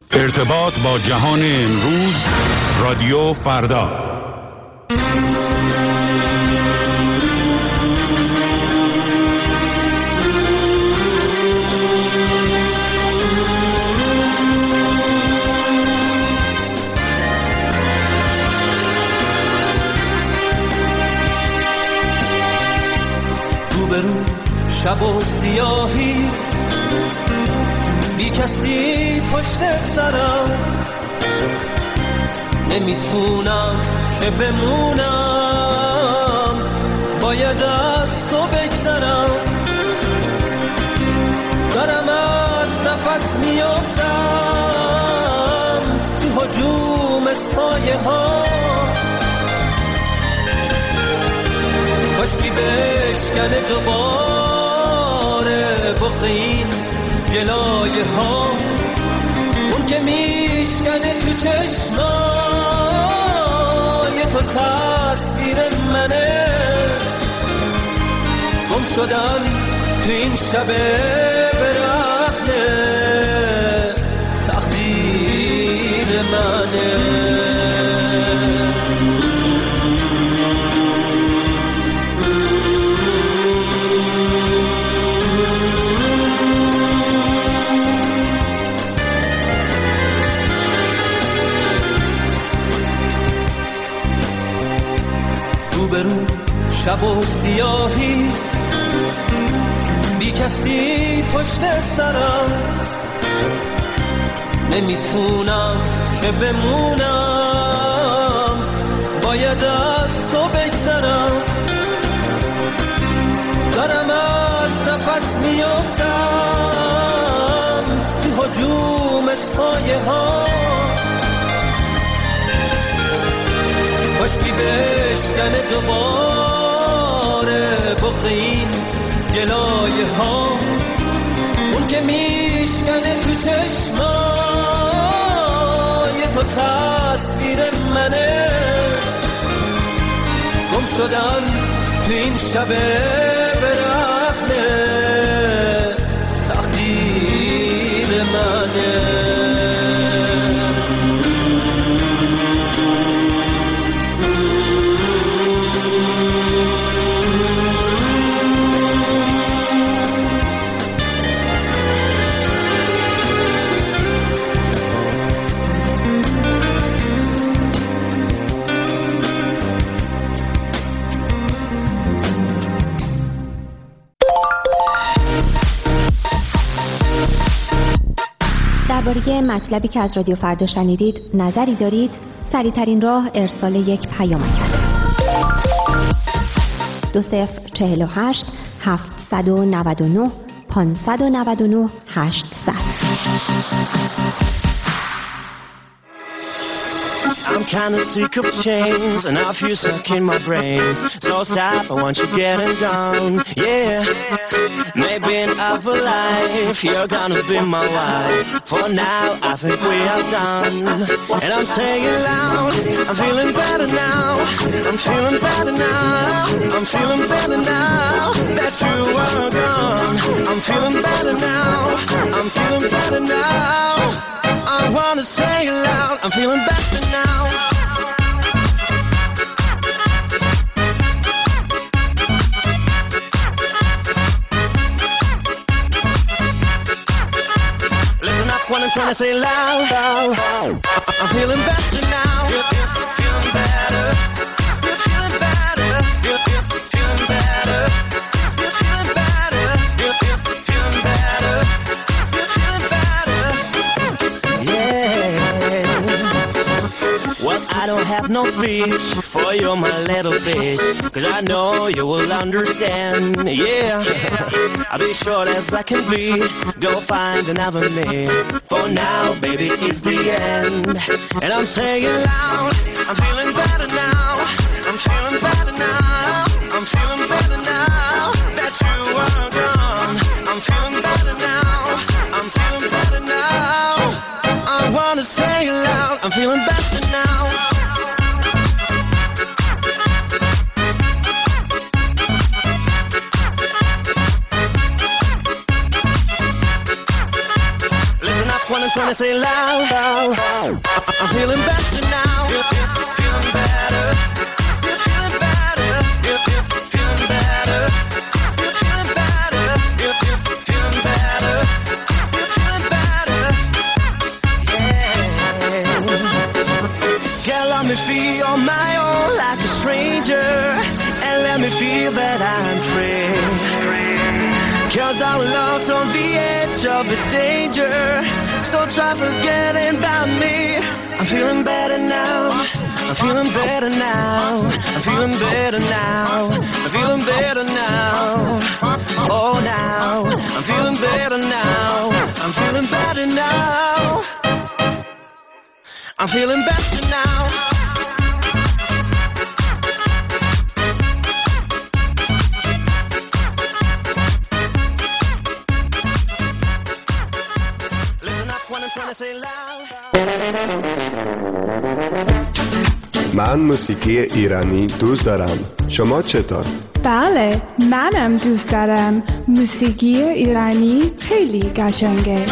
ارتباط با جهان امروز، رادیو فردا. روبرو شب و سیاهی، بی کسی پشت سرم، نمیتونم که بمونم، باید از تو بگذرم، دارم از نفس میافتم تو هجوم سایه ها، کاشکی بشکنه دوباره بغض این گلایه ها، اون که میشکنه تو چشمای تو تصویر منه، گم شدن تو این شب برهنه تقدیر منه. روبرو شب و سیاهی، بی کسی پشت سرم، نمیتونم که بمونم، باید از تو بگذرم، دارم از نفس میافتم تو هجوم سایه ها، کاشکی بشکنه دوباره بغض این گلایه ها، اون که میشکنه تو چشمای تو تصویر منه، گم شدن تو این شب برهنه تقدیر منه. درباره مطلبی که از رادیو فردا شنیدید نظری دارید؟ سریع‌ترین راه ارسال یک پیامک است. 2048 799 599 800. I'm kinda sick of chains and I feel stuck in my brains. So stop, I want you getting gone, yeah. Maybe in other life you're gonna be my wife. For now, I think we are done. And I'm saying loud, I'm feeling better now. I'm feeling better now. I'm feeling better now that you are gone. I'm feeling better now. I'm feeling better now. I wanna say it loud, I'm feeling better now. Listen up when I'm trying to say loud, loud. I'm feeling better now. Feeling better. Feeling better. Feeling better. Feeling better. Feeling better. Well, I don't have no speech for you, my little bitch, 'cause I know you will understand, yeah. I'll be short as I can be, go find another man. For now, baby, it's the end. And I'm saying loud, I'm feeling better now. I'm feeling better now. I'm feeling better now that you are gone. I'm feeling better now. I'm feeling better now. I wanna say it loud, I'm feeling better now. Listen up when I'm trying to say loud, loud. I'm feeling better now. Feeling better. Feeling better. Feeling better. Feeling better. Feeling better. Feeling better. Yeah. Girl, let me feel on my own like a stranger, and let me feel that I'm free. 'Cause I'm lost on the edge of the danger, so try forgetting about me. I'm feeling better now. I'm feeling better now. I'm feeling better now. I'm feeling better now. Oh, now I'm feeling better now. I'm feeling better now. I'm feeling better now. من موسیقی ایرانی دوست دارم. شما چطور؟ بله، منم دوست دارم. موسیقی ایرانی خیلی قشنگه.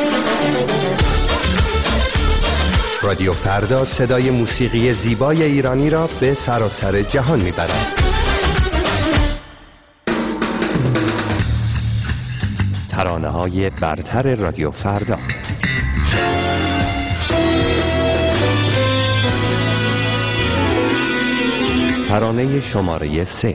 رادیو فردا صدای موسیقی زیبای ایرانی را به سراسر جهان میبرد. ترانه‌های برتر رادیو فردا. ترانه شماره 3.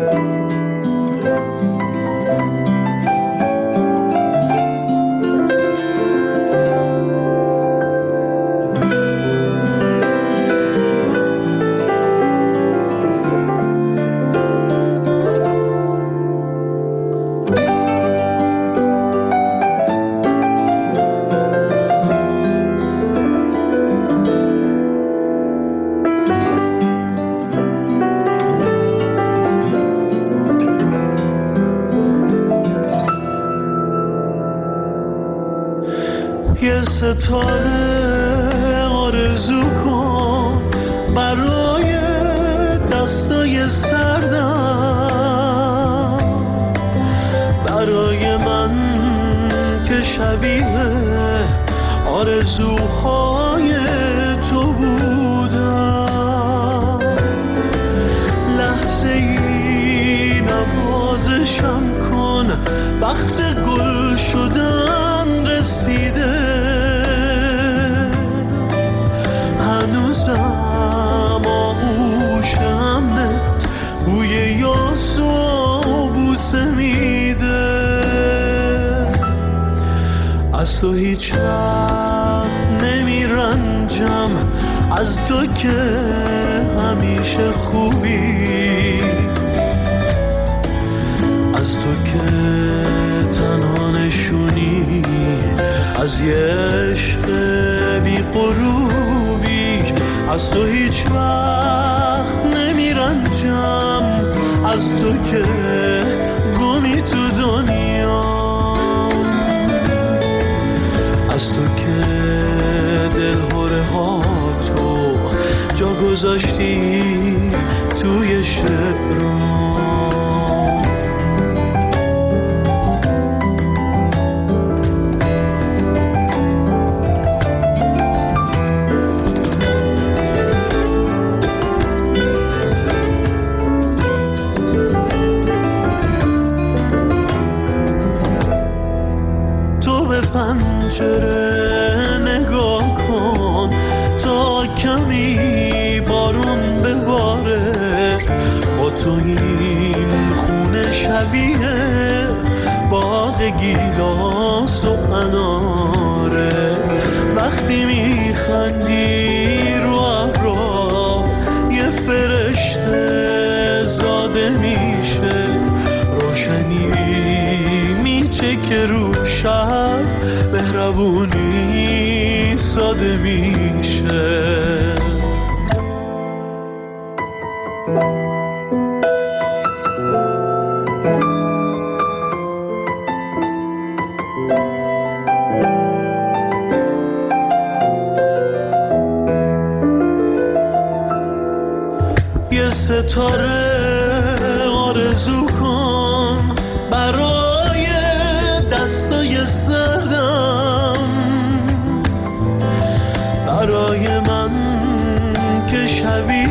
ستاره آرزو کن برای دستای سردم، برای من که شبیه آرزوهای تو بودم. لحظه ای نوازشم کن، وقت گل شدن رسیده. هنوزم آغوشمت بوی یاس و بوسه میده. از تو هیچ وقت نمیرنجم، از تو که همیشه خوبی، از تو که تنها نشونی از یه عشق بی غروبی. از تو هیچ وقت نمیرنجم، از تو که گمی تو دنیا، از تو که دلهوره ها تو جا گذاشتی توی شعرام. پنجره نگاه کن تا کمی بارون بباره. با تو این خونه شبیه باغ گیلاس و اناره. وقتی میخندی رو ابرا یه فرشته زاده میشه. روشنی میچکه رو شب، مهربونی ساده میشه. یه ستاره آرزو کن برای دستای سردم،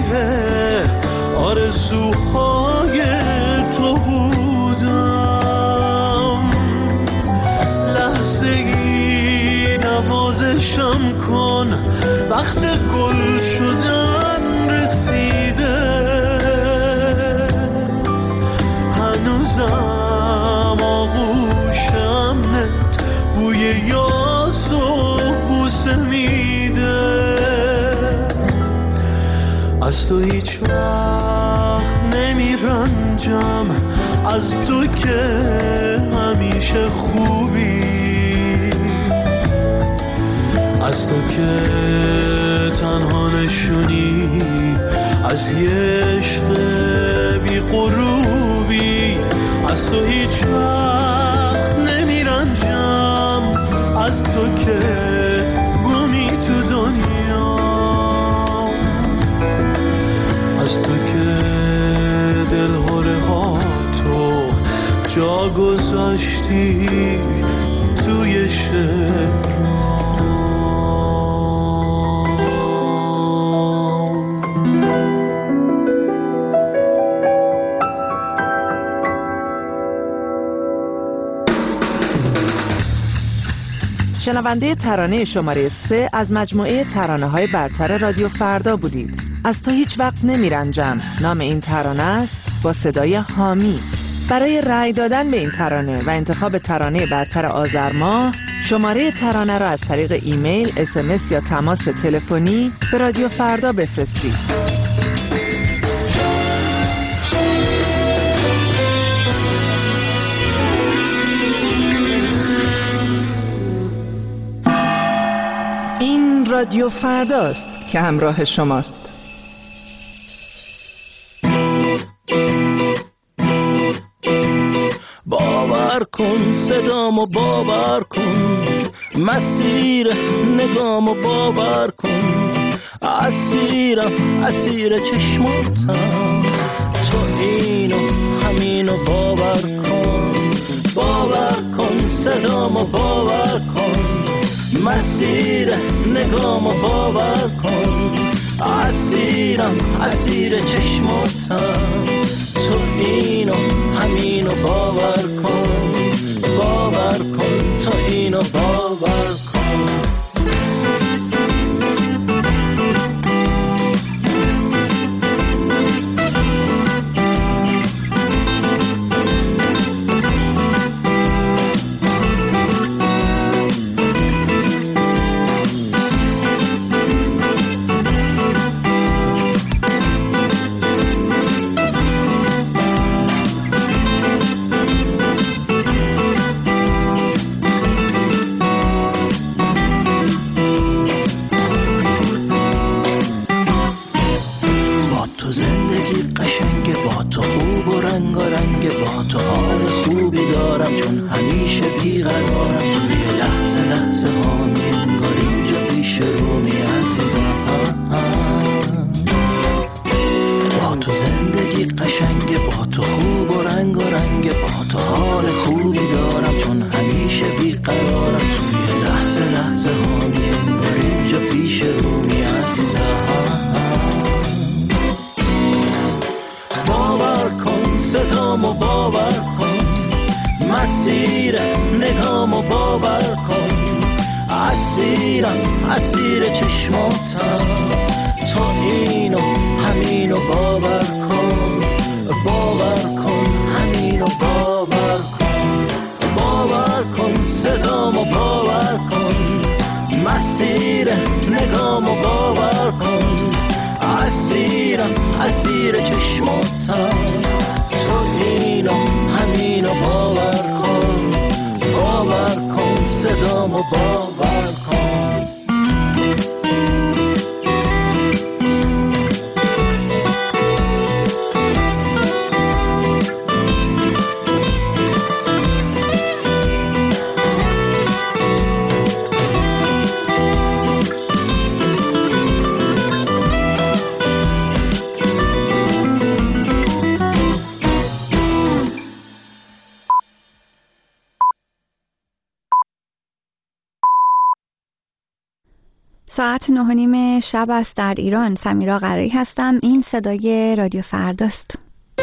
آرزوهای تو بودم. لحظه ای نوازشم کن، وقت گل شدن رسیده. هنوزم آغوشم نت بوی یاس و بوسه میده. از تو هیچ وقت نمیرنجم، از تو که همیشه خوبی، از تو که تنها نشونی از یه عشق بی غروبی. از تو هیچ وقت نمیرنجم، از تو که گمی تو دنیا، از تو که دلهره ها تو جا گذاشتی توی شعر. شنونده ترانه شماره 3 از مجموعه ترانه‌های برتر رادیو فردا بودید. از تو هیچ وقت نمیرنجم نام این ترانه است، با صدای حامی. برای رأی دادن به این ترانه و انتخاب ترانه برتر آذر ماه، شماره ترانه را از طریق ایمیل، SMS یا تماس تلفنی به رادیو فردا بفرستید. این رادیو فرداست که همراه شماست. باور کن صدامو، باور کن مسیر نگامو، باور کن اسیرم اسیر چشماتم. تو اینو همینو باور کن، باور کن صدامو، باور کن مسیر نگامو، باور کن اسیرم اسیر چشماتم. تو اینو همینو باور کن، باور کن تو اینو باور کن. ساعت 9:30 شب است در ایران. سمیرا قرایی هستم. این صدای رادیو فرداست.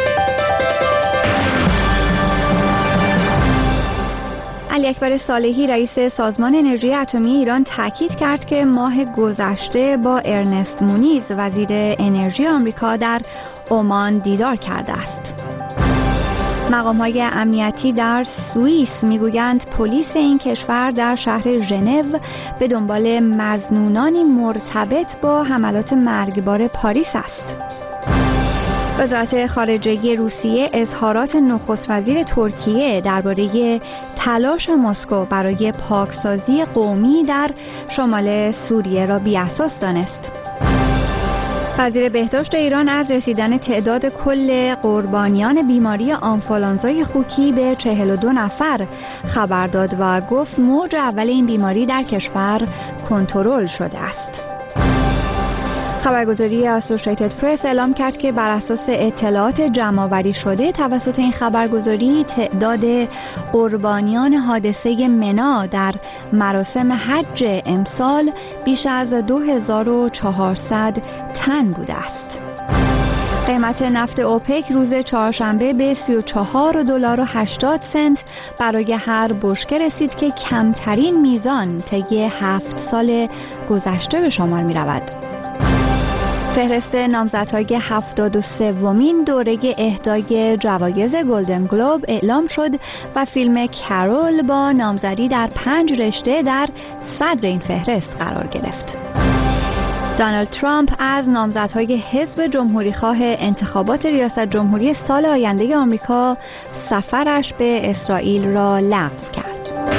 علی اکبر صالحی رئیس سازمان انرژی اتمی ایران تاکید کرد که ماه گذشته با ارنست مونیز وزیر انرژی آمریکا در عمان دیدار کرده است. مقام‌های امنیتی در سوئیس میگویند پلیس این کشور در شهر ژنو به دنبال مظنونانی مرتبط با حملات مرگبار پاریس است. وزارت خارجه روسیه اظهارات نخست وزیر ترکیه درباره تلاش مسکو برای پاکسازی قومی در شمال سوریه را بی‌اساس دانست. وزیر بهداشت ایران از رسیدن تعداد کل قربانیان بیماری آنفولانزای خوکی به 42 نفر خبر داد و گفت موج اول این بیماری در کشور کنترل شده است. خبرگزاری اسوسییتد پرس اعلام کرد که بر اساس اطلاعات جمع‌آوری شده توسط این خبرگزاری تعداد قربانیان حادثه منی در مراسم حج امسال بیش از 2400 تن بوده است. قیمت نفت اوپک روز چهارشنبه به $34.80 برای هر بشکه رسید که کمترین میزان طی 7 سال گذشته به شمار می رود. فهرست نامزدهای 73مین دوره اهدای جوایز گلدن گلوب اعلام شد و فیلم کارول با نامزدی در 5 رشته در صدر این فهرست قرار گرفت. دونالد ترامپ از نامزدهای حزب جمهوریخواه انتخابات ریاست جمهوری سال آینده آمریکا سفرش به اسرائیل را لغو کرد.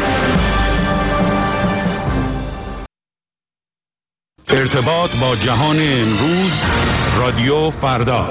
ارتباط با جهان امروز، رادیو فردا.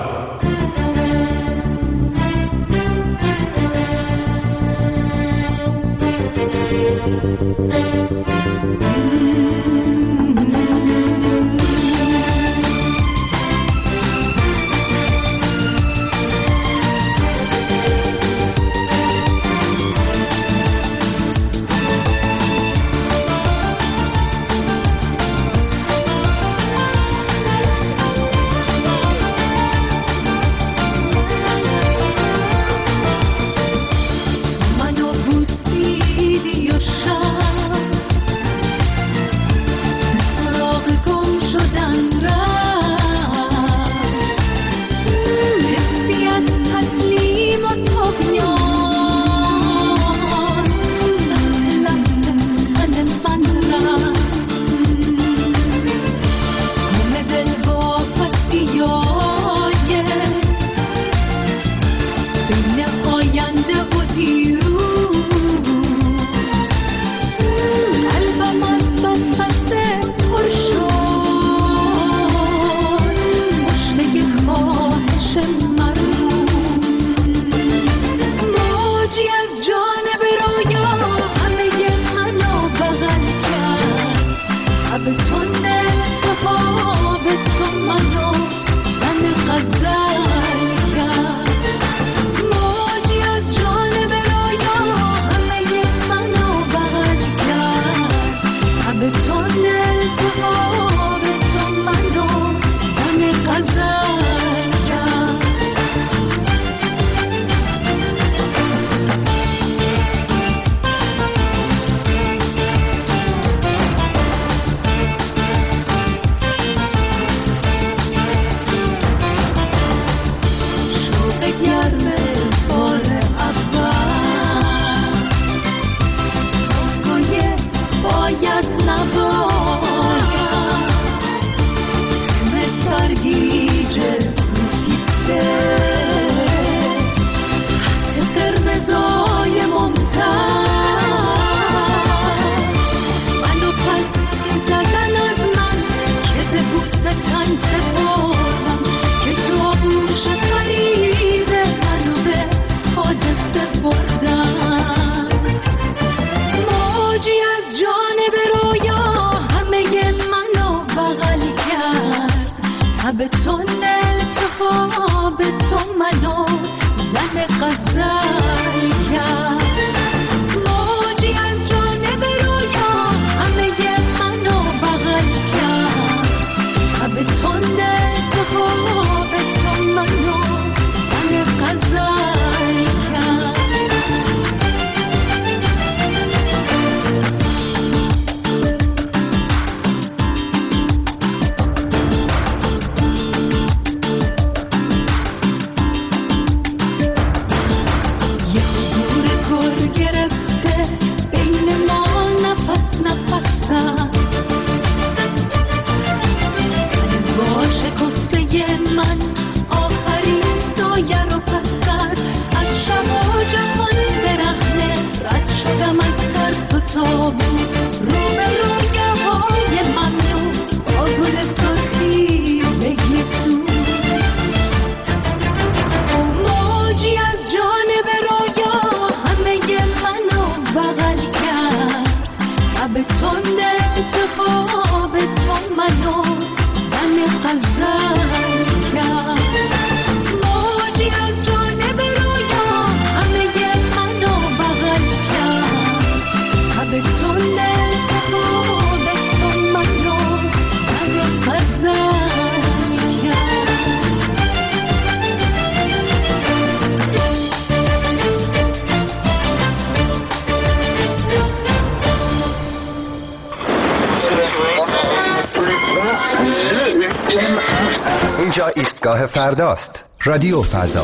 اینجا ایستگاه فرداست. رادیو فردا.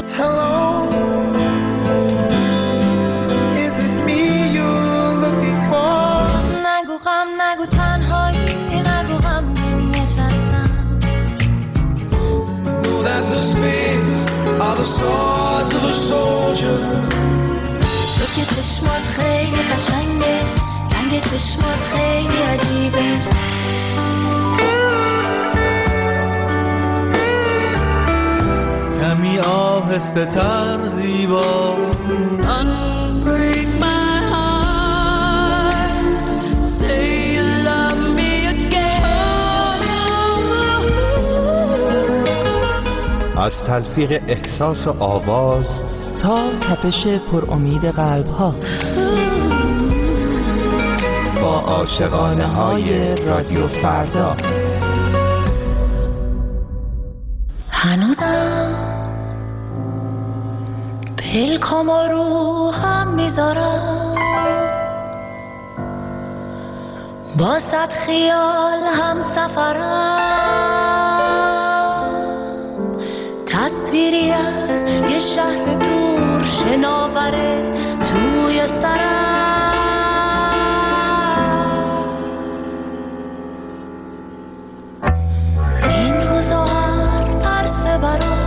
نگو غم، نگو تنهایی، نگو غم نشستم. تو که چشمات خیلی قشنگه، رنگ چشمات خیلی عجیبه. کمی آهسته تر زیبا. Unbreak my heart, say you love me again. از تلفیق احساس و آواز تا تپش پر امید قلب ها، با عاشقانه های رادیو فردا. هنوزم پلکام رو هم میذارم، با صد خیال هم سفرم. تصویری از یه شهر دور شناوره توی سرم. این روزا هر عرصه برام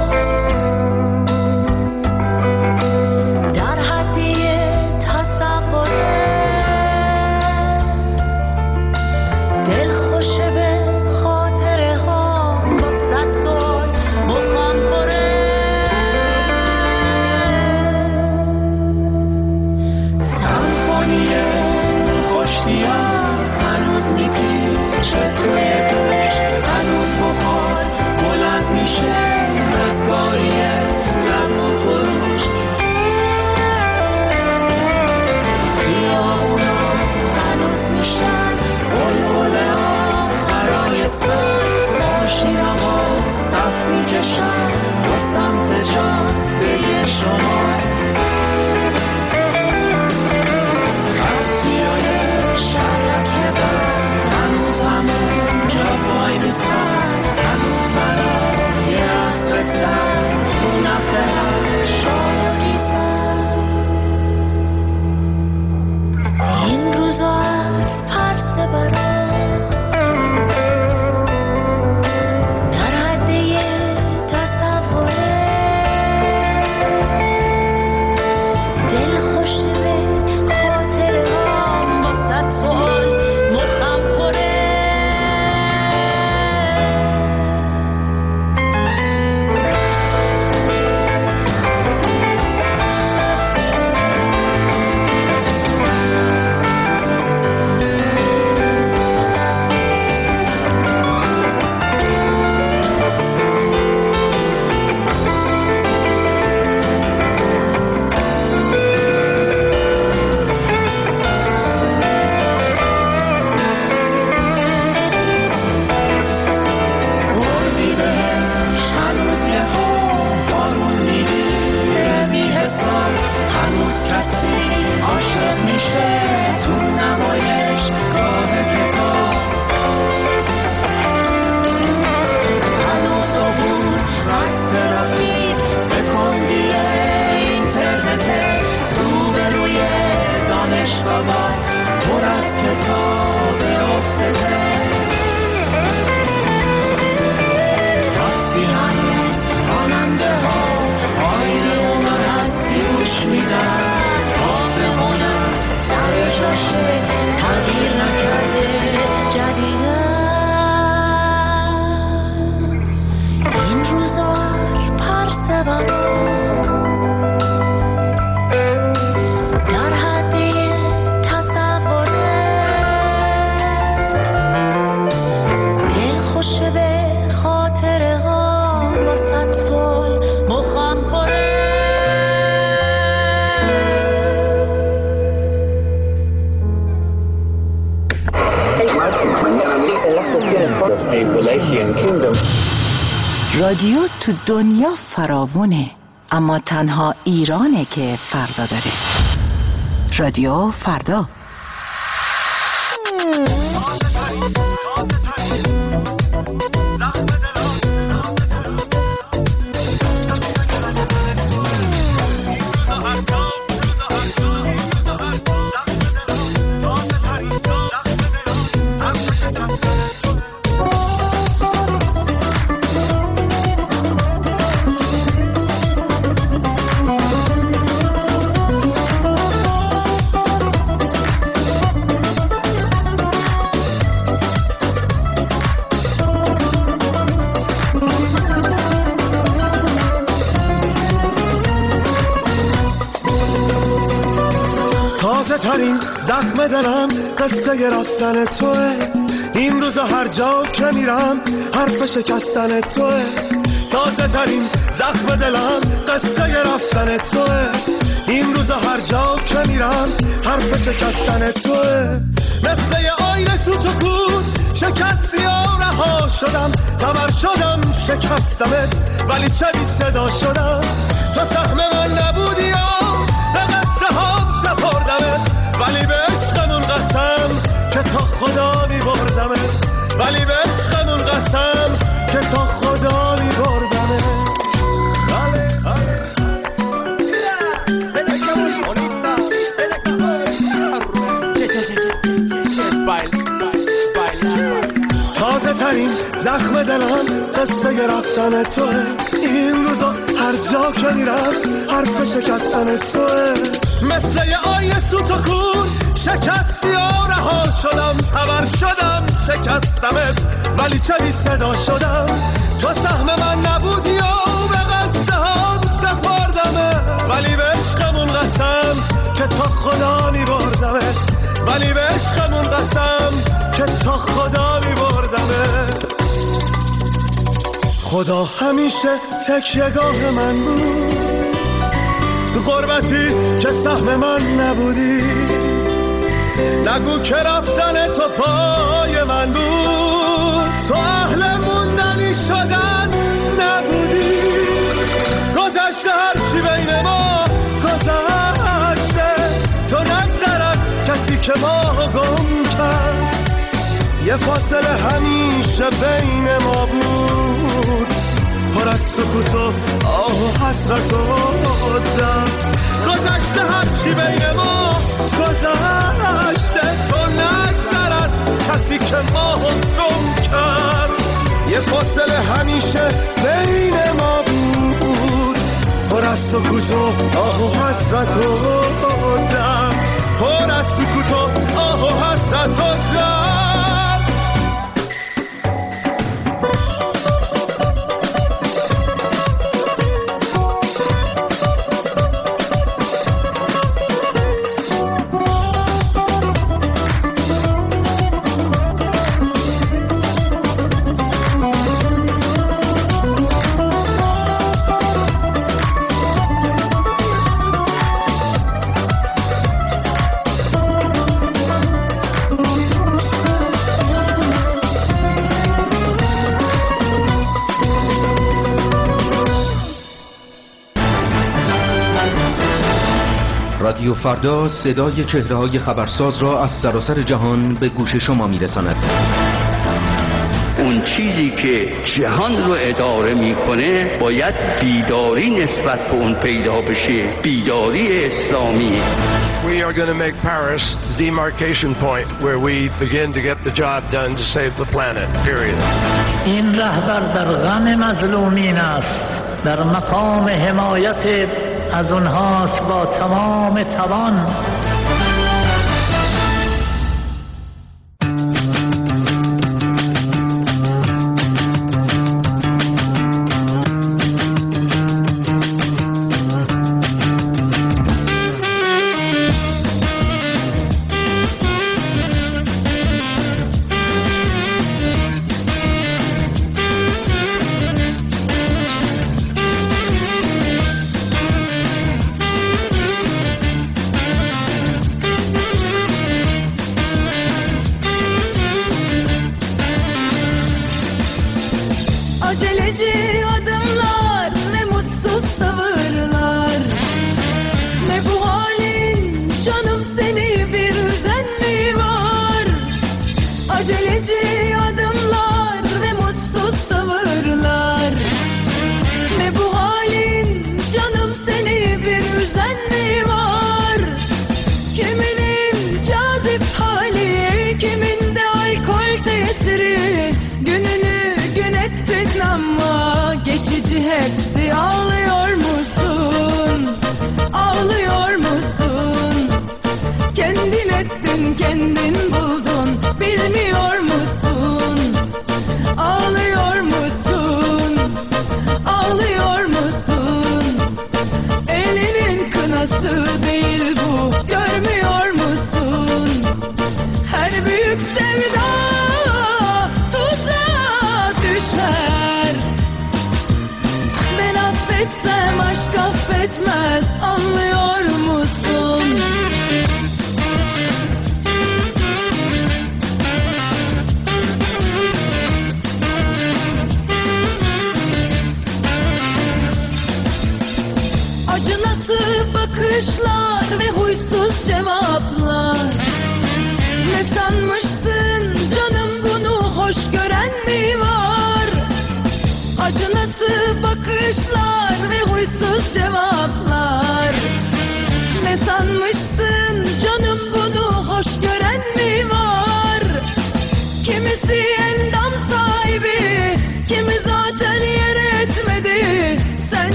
Appalachian Kingdom. رادیو تو دنیا فراوونه، اما تنها ایرانه که فردا داره. رادیو فردا. ترین زخم دلم قصه رفتن توه، این روزا هر جا که میرم حرف شکستن توه. تازه ترین زخم دلم قصه رفتن توه، این روزا هر جا که میرم حرف شکستن توه. مثل یه آینه سوت و کور شکستی و رها شدم، تبر شدم شکستمت ولی چه بی صدا شدم. تو سهم من نبودی و به قصه هم سپردمت، ولی به عشقمون قسم که تا خدا می بردمت، ولی به عشقمون قسم که تا خدا می بردمت. تازه ترین زخم دلم قصه رفتن توه، این روزا هر جا که میرم حرف شکستن توه. مثل یه آینه سوت و کور شکستی و رها شدم، تبر شدم شکستمت ولی چه بی صدا شدم. تو سهم من نبودی و به قصه هم سپردمت، ولی به عشقمون قسم که تا خدا می بردمت، ولی به عشقمون قسم که تا خدا می بردمت. خدا همیشه تکیه‌گاه من بود، غربتی که سهم من نبودی. نگو که رفتن تو پای من بود، تو اهل موندنی شدن نبودی. گذشته هرچی بین ما گذشته، تو نگذرد کسی که ما گم کرد. یه فاصله همیشه بین ما بود، پر از سکوت و آه و حسرت و درد. گذشته هرچی بین ما گذشته، تو نگذر از کسی که ما گم کرد. یه فاصله همیشه بین ما بود، پر از سکوت و آه و حسرت و درد، پر از سکوت و آه و حسرت و درد. رادیو فردا صدای چهره‌های خبرساز را از سراسر جهان به گوش شما می‌رساند. اون چیزی که جهان رو اداره میکنه باید بیداری نسبت به اون پیدا بشه، بیداری اسلامی. We are going to make Paris the demarcation point where we begin to get the job done to save the planet. Period. این رهبر در غم مظلومین است، در مقام حمایت از اونهاست با تمام توان.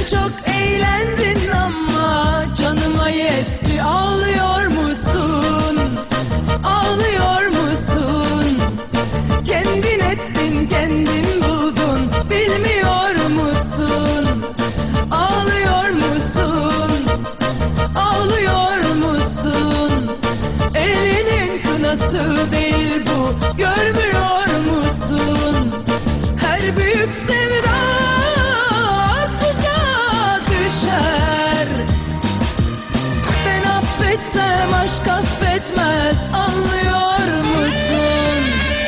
çok eğlendin ama canıma yetti. Ağlıyor musun? Ağlıyor musun? Kendin ettin, kendin buldun, bilmiyor musun? Ağlıyor musun? Ağlıyor musun? Elinin kınası değil bu, görmüyor musun? Her büyük sevda tuzağa düşer. Ben affetsem aşk affetmez, anlıyor musun?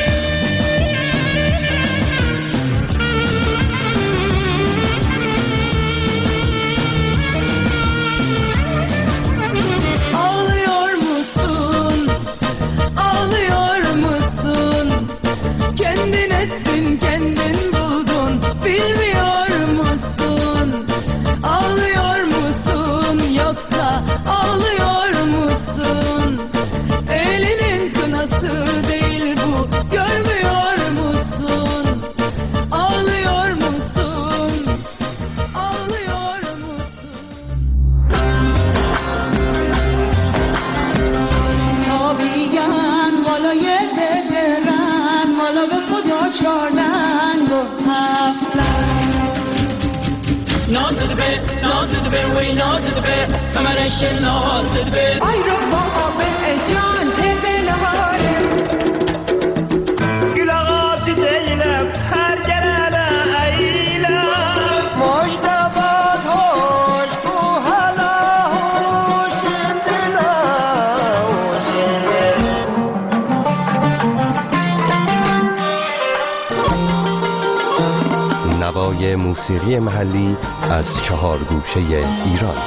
Ağlıyor musun? Ağlıyor musun? Kendin ettin, kendin buldun, bilmiyor musun? Ağlıyor musun yoksa ağlıyor musun? Elinin kınası değil bu, görmüyor musun? Ağlıyor musun? Ağlıyor musun? آبیان بالای درن والا به خدا چارلنگ و هفتن نازد به وی نازد به کمرش نازد به آی رو بابا به جان تبلاره گل آقاتی دیلم هر گرانه ایلم مجتبات هوش کو حالا هوش دلا نوای موسیقی محلی از 4 گوشه ایران.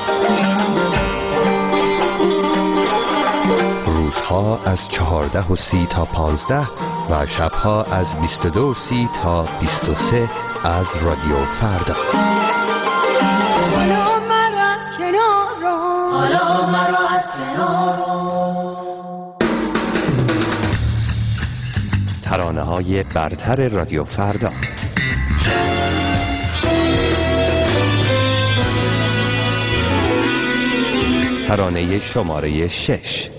روزها از 14:30 تا 15 و شبها از 22:30 تا 23 از رادیو فردا. حالا مرا از کنار رو، حالا مرا از کنار رو. ترانه‌های برتر رادیو فردا. ترانه شماره 6.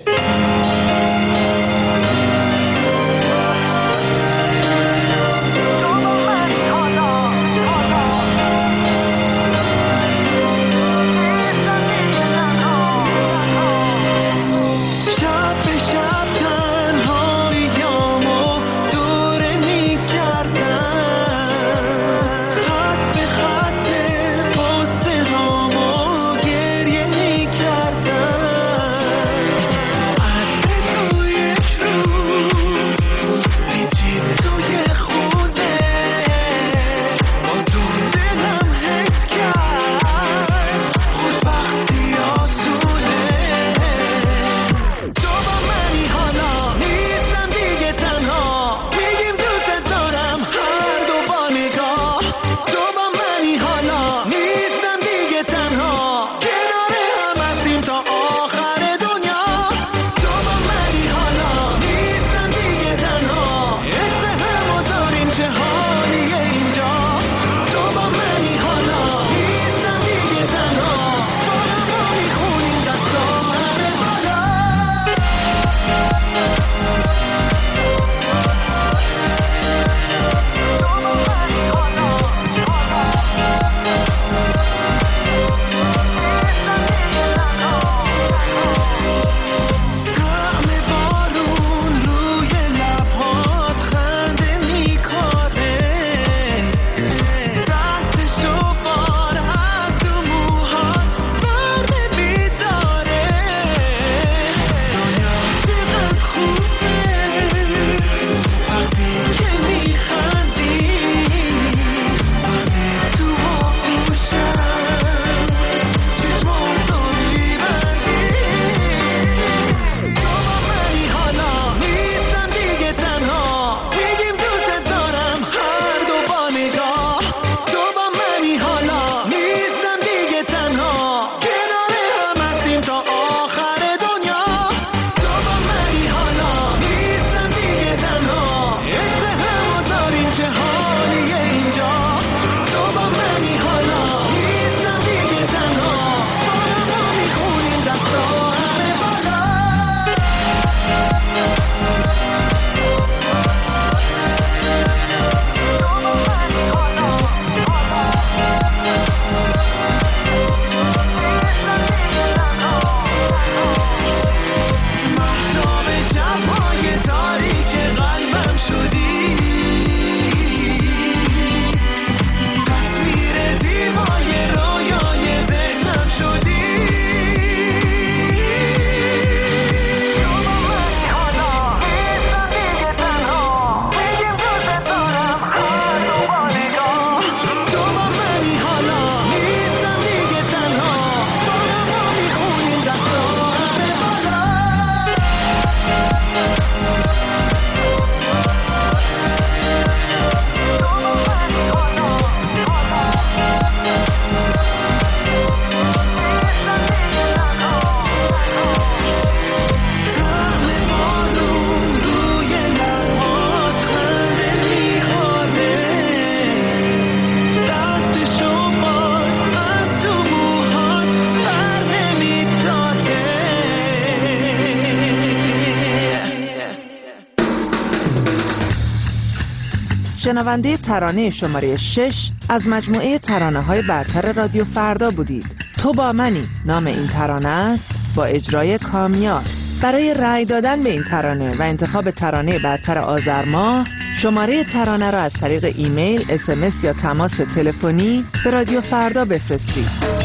شنونده ترانه شماره 6 از مجموعه ترانه‌های برتر رادیو فردا بودید. تو با منی نام این ترانه است با اجرای کامیار. برای رأی دادن به این ترانه و انتخاب ترانه برتر آذر ماه شماره ترانه را از طریق ایمیل، SMS یا تماس تلفنی به رادیو فردا بفرستید.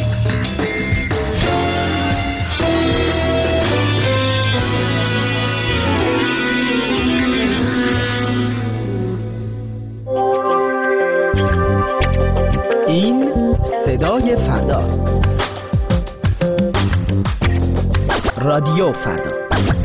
این صدای فرداست. رادیو فردا.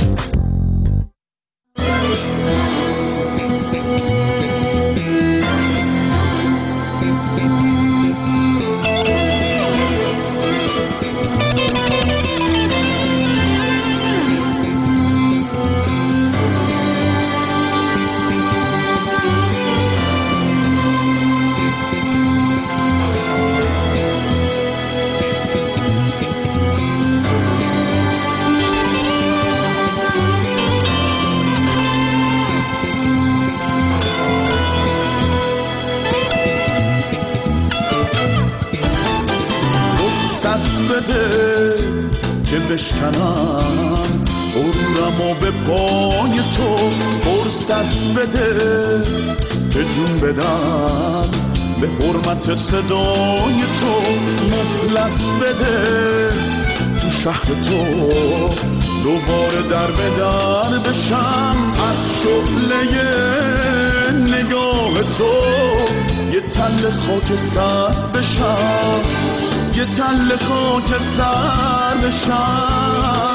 بشکنم غرورمو به پای تو، فرصت بده که جون بدم به حرمت صدای تو، مهلت بده تو شهر تو دوباره در به در بشم، از شعله نگاه تو یه تل خاکستر بشم، یه تل خاکستر بشم.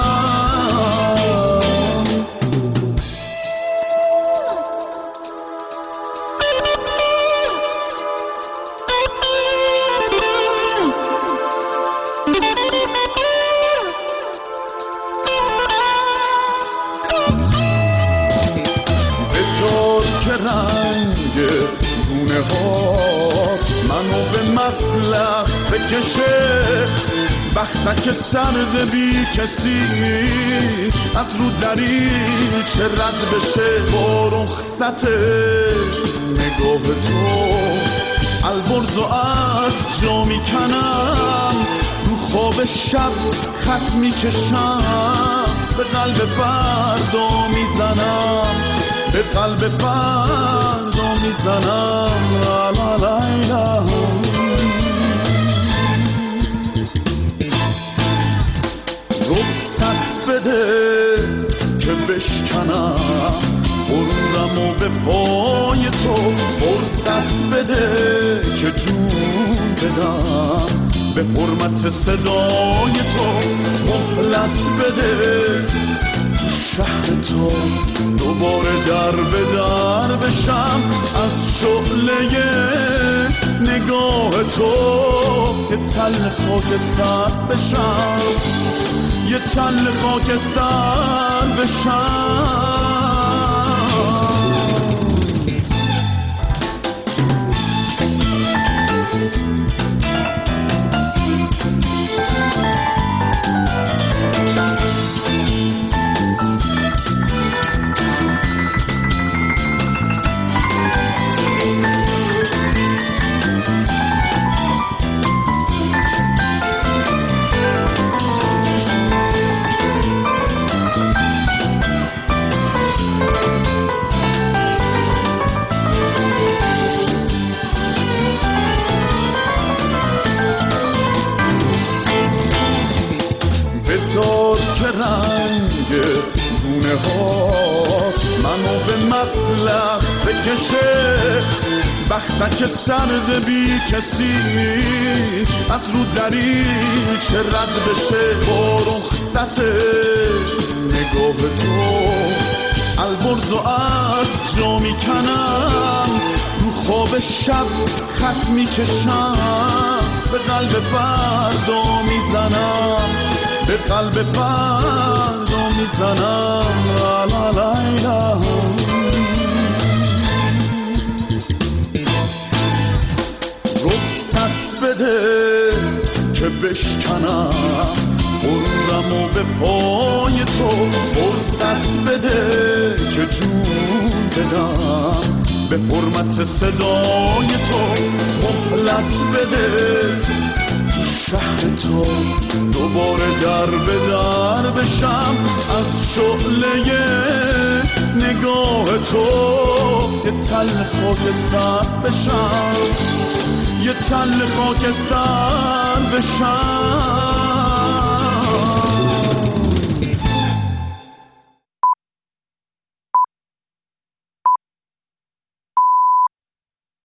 بذار که رنگ گونه هات منو به مسلخ بکشه، وقتک سرد بی کسی از رو دریچه رد بشه، با رخصت نگاه تو البرز و از جا میکنم، رو خواب شب خط میکشم، به قلب فردا میزنم، به قلب فردا میزنم. لا لا لا لا. رخصت بده که بشکنم غرورمو به پای تو، فرصت بده که جون بدم به حرمت صدای تو، مهلت بده تو شهر تو دوباره در به در بشم، از شعله نگاه تو یه تل خاکستر بشم، یه تل خاکستر بشم. وقتک سرد بی کسی از رو دریچه رد بشه، با رخصت نگاه تو البرز و از جا میکنم، رو خواب شب خط میکشم، به قلب فردا میزنم، به قلب فردا میزنم. لا لا لا لا. رخصت بده که بشکنم غرورمو به پای تو، فرصت بده که جون بدم به حرمت صدای تو مهلت بده، تو شهر تو دوباره در به در بشم، از شعله نگاه تو یه تل خاکستر بشم، یه تل خاکستر بشم.